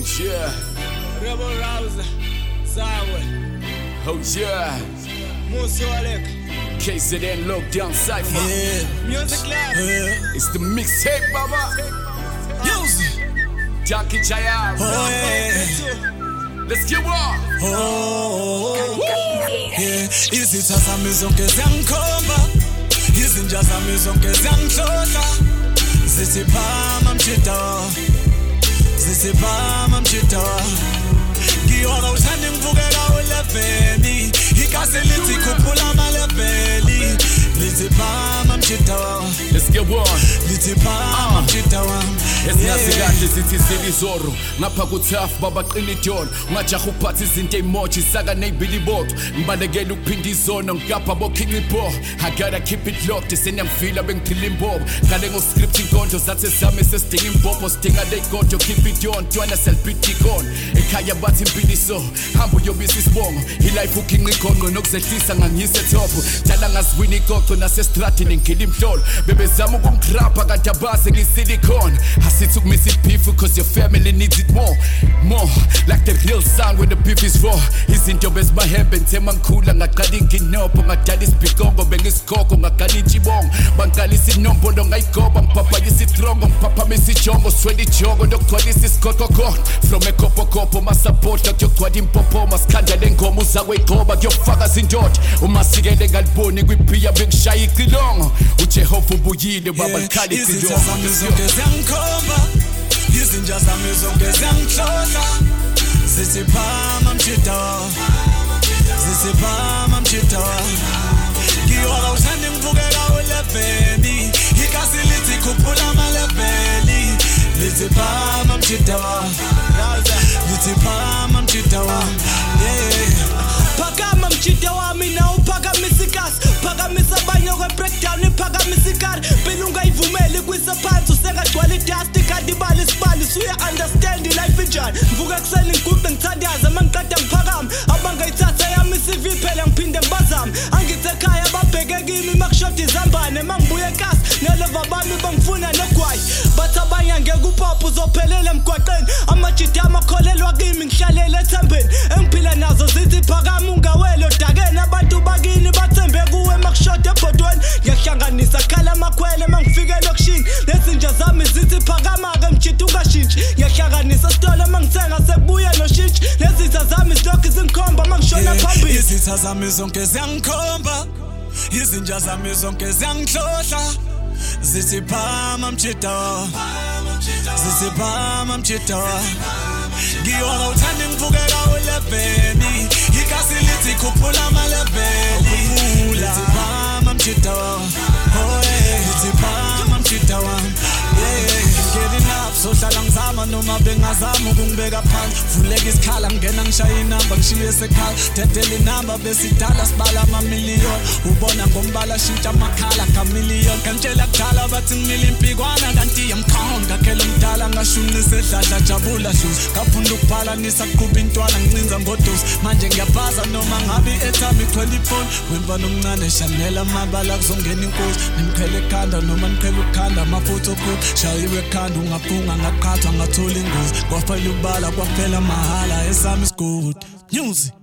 yeah. Rebel Rouser, Zawe, Oh yeah. Muso Alec, KZN Lockdown Cypher. Yeah. Music Lab, It's the mixtape, baba. Music. Junkie Jaya. Oh yeah. Let's get on. Oh yeah. Izitha zami zonke ziyangikhomba, izinja zami zonke ziyangihlohla. Zithi phama mchita, zithi phama mchita. Ngiyona uthanda ngivukela uleveli, ikase lithi khuphula amaleveli. Lithi phama mchita, Let's get on. lithi phama mchita. Esinazi kahle sithi silizoro ngapha kuThafu babaqina idolo ungajaha ukuphatha izinto emoji saka neyibili bodwa ngibalekela ukuphinda izono ngapha bokhinga ibo I gotta keep it locked seniyangifila bengiphila imbobo ngale ngoscript inkondlo zathi sami sesidinga imbobo sidinga leyigodo keep it on twana selbiti kon ekhaya bathi impiliso hamba uyobisa isibongo ilife ukhinga ikhonqo nokuzehlisa ngangiyise top dala ngaziwini igoqo nasestradini ngila imhlolo bebezama ukungigrapha kanti abaze ngisilicone Sit took miss it beef cause your family needs it more like the real sound when the beef is raw izinto bezibahembe ngithema ngikhula ngaqala inginopho ngadala isibhikongo bengisikoko ngaqala intshibongo bangalisa inombolo ngayigoba ngiphaphayisa itrongo ngiphaphama ijongo swela ijongo ndokugcwalisa isikhokhokho from ekhophokopho masapota kuyogcwala impopo masikhanda lengoma uzakweyigoba kuyofaka zindoda umasikele ngaliboni kwiphiya bengishaya icilongo uJehova ubuyile baba likhali icilongo Izinja zami zonke ziyangihlohla. Zithi phama mchita, zithi phama mchita. Ngiyona uthanda ngivukela uleveli, ikasi lithi khuphula amaleveli. Lithi phama mchita, lithi phama mchita. Yeah. Phakama mchita wami na uphakamisa ikasi, phakamisa abanye kwe-breakdown iphakamisa ikari. Phela ungayivumeli kwisa phansi usengagcwala idust kanti ibali isibali suya-understand life injani. Ngivuka ekuseni ngigubhe ngithandaze mangiqeda ngiphakama abangayithatha yami i-CV phela ngiphinde ngibazame angithi ekhaya babheke kimi makushoda izambane mangibuya ekasi nelova bami bangifuna negwayi bathi abanye angeke upop uzophelela emgwaqeni amajita amakholelwa kimi ngihlalele ethembeni engiphila nazo zithi phakama ungawele odakeni abantu bakini bathembe kuwe makushoda ebhodweni ngiyahlanganisa khala amakhwele mangifike elokishini nezinja zami zithi phakama-ke mjita ungashintshi ngiyahlanganisa sitolo mangithenga sekubuye noshintshi nezitha zami zilokhu zingikhomba mangishona phambili izitha zami zonke ziyangikhomba izinja zami zonke ziyangihlohla zithi phama mchita zithi phama mchita ngiyona uthanda ngivukela uleveli ikasi lithi khuphula amaleveli lithi phama mchita lithi phama mchita getting up sohlala ngizama noma bengazama ukungibeka phansi vuleka isikhala ngena ngishaya inamba ngishiye sekhaya dedela inamba besidala sibala amamiliyoni ubona ngombala shintsha amakhala kamiliyoni ngantshela kudala bathi ngimile impikwana kanti yamkhona ngakhela umdala ngashunisa edladla jabula hluzi ngafunda ukubhalanisa kuqhuba intwana ngincinza ngodusi manje ngiyabhaza noma ngabe ethami 24 wemba nomncane shanela amabala kuzongena inkosi nimkhele ekhanda noma niphela ukukhanda amafutho khulu shayiwe ekhanda ungaphunga ngaqhathwa ngathola ingozi kwafanele ubala kwaphela mahala esami isigodi music